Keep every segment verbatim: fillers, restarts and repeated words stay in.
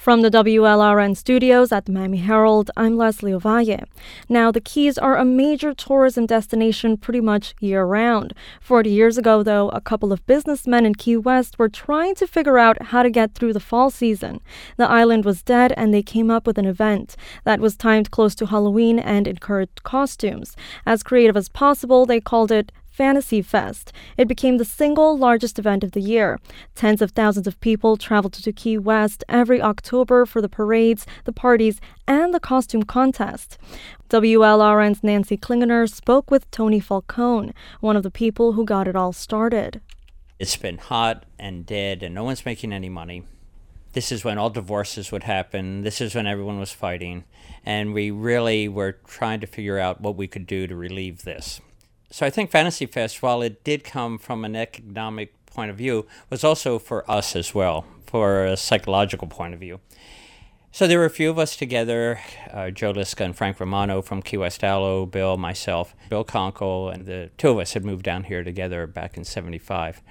From the W L R N studios at the Miami Herald, I'm Leslie Ovalle. Now, the Keys are a major tourism destination pretty much year-round. Forty years ago, though, a couple of businessmen in Key West were trying to figure out how to get through the fall season. The island was dead, and they came up with an event that was timed close to Halloween and encouraged costumes. As creative as possible, they called it Fantasy Fest. It became the single largest event of the year. Tens of thousands of people traveled to Key West every October for the parades, the parties, and the costume contest. W L R N's Nancy Klingener spoke with Tony Falcone, one of the people who got it all started. It's been hot and dead, and no one's making any money. This is when all divorces would happen. This is when everyone was fighting. And we really were trying to figure out what we could do to relieve this. So I think Fantasy Fest, while it did come from an economic point of view, was also for us as well, for a psychological point of view. So there were a few of us together, uh, Joe Liska and Frank Romano from Key West Aloe, Bill, myself, Bill Conkle, and the two of us had moved down here together back in seventy-five.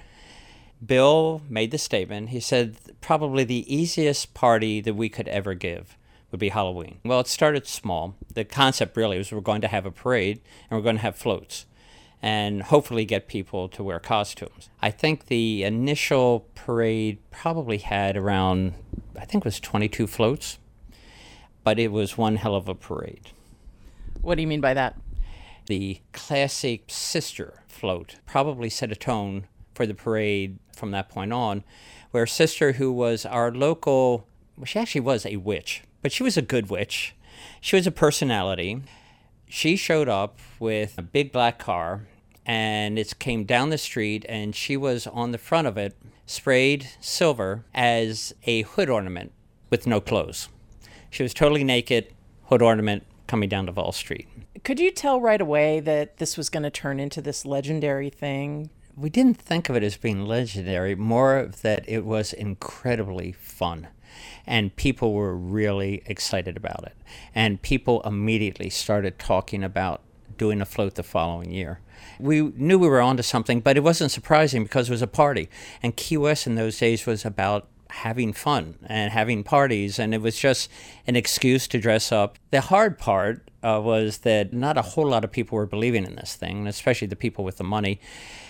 Bill made the statement. He said probably the easiest party that we could ever give would be Halloween. Well, it started small. The concept really was we're going to have a parade and we're going to have floats and hopefully get people to wear costumes. I think the initial parade probably had around, I think it was twenty-two floats, but it was one hell of a parade. What do you mean by that? The classic Sister float probably set a tone for the parade from that point on, where Sister, who was our local, well, she actually was a witch, but she was a good witch. She was a personality. She showed up with a big black car, and it came down the street, and she was on the front of it, sprayed silver as a hood ornament with no clothes. She was totally naked, hood ornament, coming down to Duval Street. Could you tell right away that this was going to turn into this legendary thing? We didn't think of it as being legendary, more that it was incredibly fun. And people were really excited about it. And people immediately started talking about doing a float the following year. We knew we were onto something, but it wasn't surprising because it was a party. And Key West in those days was about having fun and having parties, and it was just an excuse to dress up. The hard part uh, was that not a whole lot of people were believing in this thing, especially the people with the money.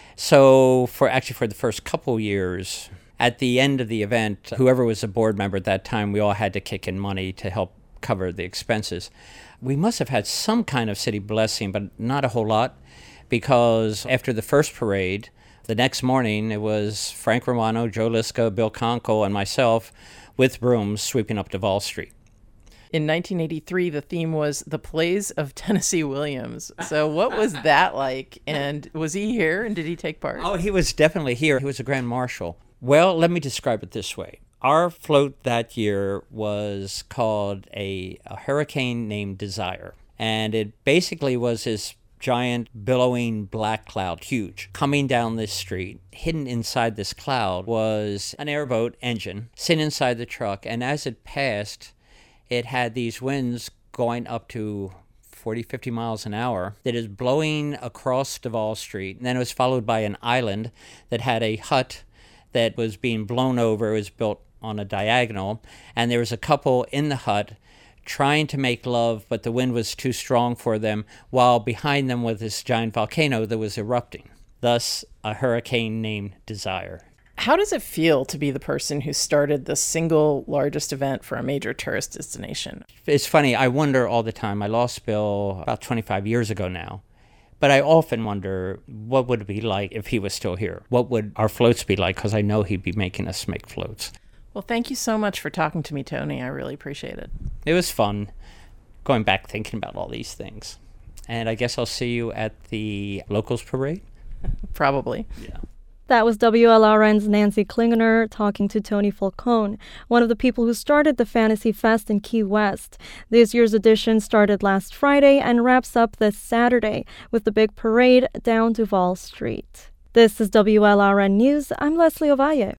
So for actually for the first couple years, at the end of the event, whoever was a board member at that time, we all had to kick in money to help cover the expenses. We must have had some kind of city blessing, but not a whole lot, because after the first parade, the next morning, it was Frank Romano, Joe Liska, Bill Conkle, and myself with brooms sweeping up Duval Street. In nineteen eighty-three, the theme was The Plays of Tennessee Williams. So what was that like? And was he here, and did he take part? Oh, he was definitely here. He was a grand marshal. Well, let me describe it this way. Our float that year was called a, a hurricane named Desire. And it basically was this giant billowing black cloud, huge, coming down this street. Hidden inside this cloud was an airboat engine sitting inside the truck. And as it passed, it had these winds going up to forty, fifty miles an hour that is blowing across Duval Street. And then it was followed by an island that had a hut that was being blown over. It was built on a diagonal, and there was a couple in the hut trying to make love, but the wind was too strong for them, while behind them was this giant volcano that was erupting. Thus, a hurricane named Desire. How does it feel to be the person who started the single largest event for a major tourist destination? It's funny, I wonder all the time. I lost Bill about twenty-five years ago now. But I often wonder, what would it be like if he was still here? What would our floats be like? Because I know he'd be making us make floats. Well, thank you so much for talking to me, Tony. I really appreciate it. It was fun going back thinking about all these things. And I guess I'll see you at the Locals Parade? Probably. Yeah. That was W L R N's Nancy Klingener talking to Tony Falcone, one of the people who started the Fantasy Fest in Key West. This year's edition started last Friday and wraps up this Saturday with the big parade down Duval Street. This is W L R N News. I'm Leslie Ovalle.